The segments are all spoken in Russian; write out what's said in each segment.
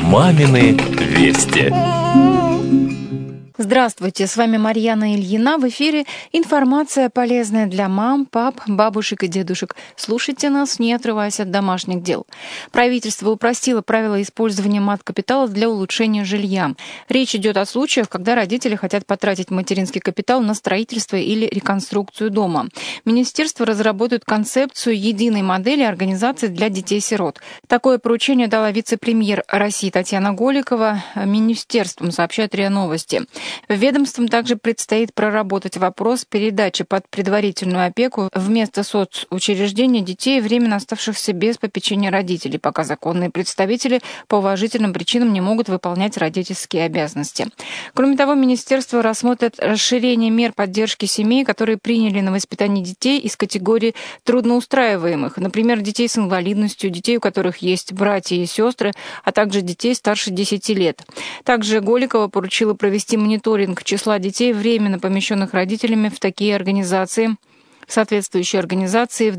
Мамины вести. Здравствуйте, с вами Марьяна Ильина. В эфире информация полезная для мам, пап, бабушек и дедушек. Слушайте нас, не отрываясь от домашних дел. Правительство упростило правила использования мат-капитала для улучшения жилья. Речь идет о случаях, когда родители хотят потратить материнский капитал на строительство или реконструкцию дома. Министерство разработает концепцию единой модели организации для детей-сирот. Такое поручение дала вице-премьер России Татьяна Голикова министерствам, сообщает РИА Новости. Ведомствам также предстоит проработать вопрос передачи под предварительную опеку вместо соцучреждения детей, временно оставшихся без попечения родителей, пока законные представители по уважительным причинам не могут выполнять родительские обязанности. Кроме того, министерство рассмотрит расширение мер поддержки семей, которые приняли на воспитание детей из категории трудноустраиваемых, например, детей с инвалидностью, детей, у которых есть братья и сестры, а также детей старше 10 лет. Также Голикова поручила провести мониторинг числа детей, временно помещенных родителями в такие организации, соответствующие организации с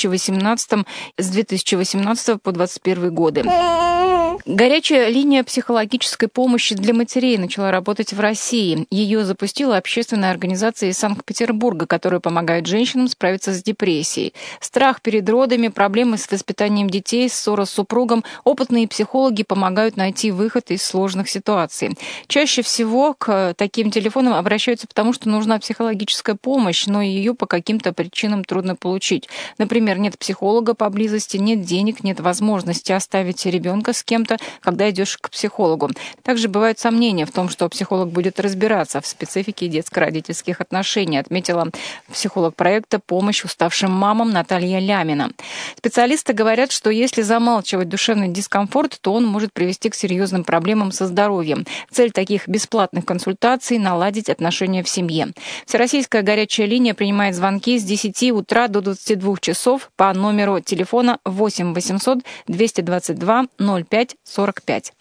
2018 по 2021 годы. Горячая линия психологической помощи для матерей начала работать в России. Ее запустила общественная организация из Санкт-Петербурга, которая помогает женщинам справиться с депрессией. Страх перед родами, проблемы с воспитанием детей, ссора с супругом. Опытные психологи помогают найти выход из сложных ситуаций. Чаще всего к таким телефонам обращаются потому, что нужна психологическая помощь, но ее по каким-то причинам трудно получить. Например, нет психолога поблизости, нет денег, нет возможности оставить ребенка с кем-то, когда идешь к психологу. Также бывают сомнения в том, что психолог будет разбираться в специфике детско-родительских отношений, отметила психолог проекта «Помощь уставшим мамам» Наталья Лямина. Специалисты говорят, что если замалчивать душевный дискомфорт, то он может привести к серьезным проблемам со здоровьем. Цель таких бесплатных консультаций – наладить отношения в семье. Всероссийская горячая линия принимает звонки с 10 утра до 22 часов по номеру телефона 8 800 222 05 45.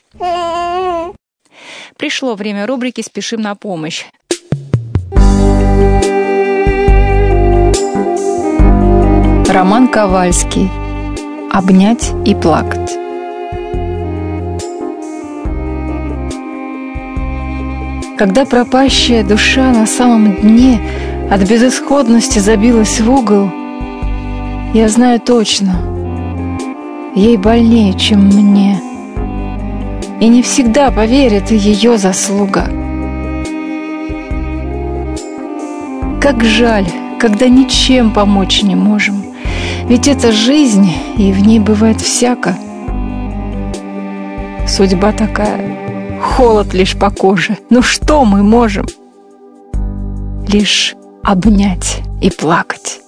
Пришло время рубрики «Спешим на помощь». Роман Ковальский. «Обнять и плакать». Когда пропащая душа на самом дне от безысходности забилась в угол, я знаю точно, ей больнее, чем мне. И не всегда поверит ее заслуга. Как жаль, когда ничем помочь не можем. Ведь это жизнь, и в ней бывает всяко. Судьба такая, холод лишь по коже. Ну что мы можем? Лишь обнять и плакать.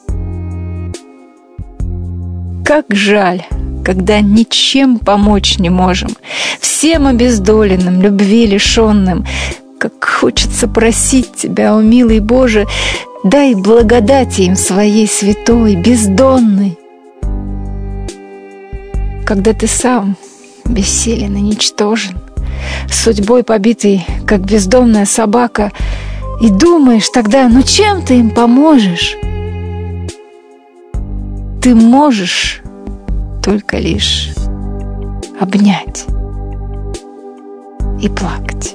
Как жаль, когда ничем помочь не можем, всем обездоленным, любви лишенным. Как хочется просить Тебя, о милый Боже, дай благодати им своей святой, бездонной. Когда Ты сам бессилен и ничтожен, судьбой побитый, как бездомная собака, и думаешь тогда, ну чем Ты им поможешь? Ты можешь только лишь обнять и плакать.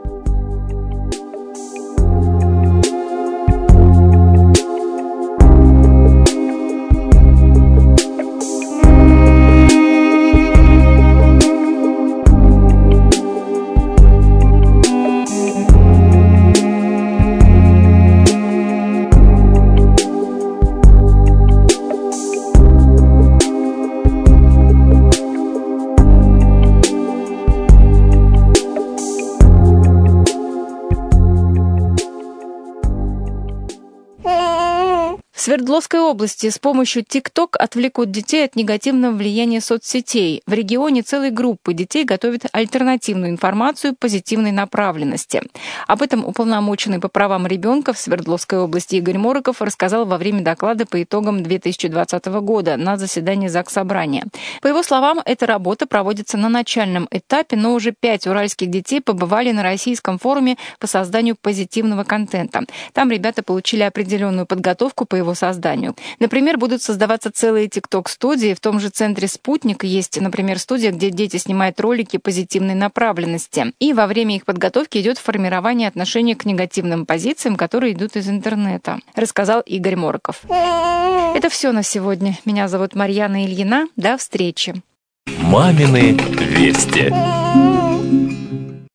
В Свердловской области с помощью TikTok отвлекут детей от негативного влияния соцсетей. В регионе целой группы детей готовят альтернативную информацию позитивной направленности. Об этом уполномоченный по правам ребенка в Свердловской области Игорь Мороков рассказал во время доклада по итогам 2020 года на заседании Заксобрания. По его словам, эта работа проводится на начальном этапе, но уже 5 уральских детей побывали на российском форуме по созданию позитивного контента. Там ребята получили определенную подготовку, по его созданию. Например, будут создаваться целые TikTok-студии. В том же центре «Спутник» есть, например, студия, где дети снимают ролики позитивной направленности. И во время их подготовки идет формирование отношения к негативным позициям, которые идут из интернета, рассказал Игорь Мороков. Это все на сегодня. Меня зовут Марьяна Ильина. До встречи. Мамины вести.